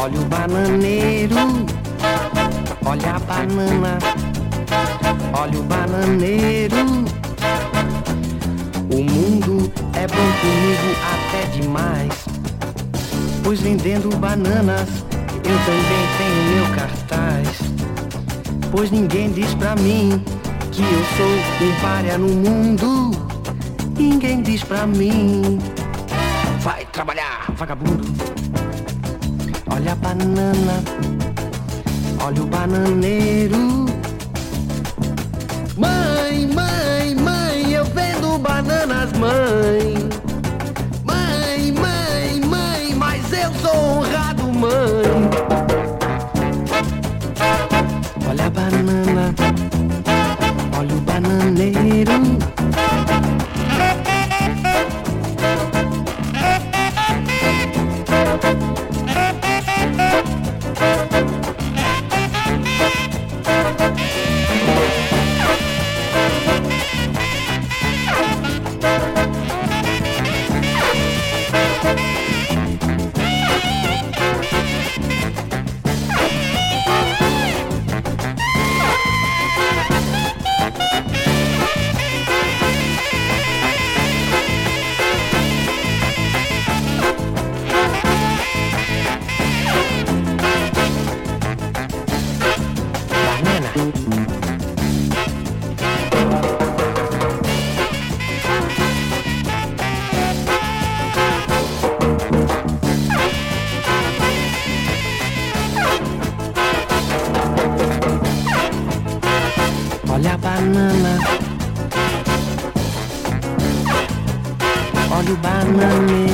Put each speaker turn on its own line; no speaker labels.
Olha o bananeiro, olha a banana, olha o bananeiro. O mundo é bom comigo até demais, pois vendendo bananas eu também tenho meu cartaz. Pois ninguém diz pra mim que eu sou um pária no mundo. Ninguém diz pra mim, vai trabalhar, vagabundo. Olha a banana, olha o bananeiro. Mãe, mãe, mãe, eu vendo bananas, mãe. Mãe, mãe, mãe, mas eu sou honrado, mãe. Olha a banana, olha o bananeiro. Olha a banana, olha o bananeiro.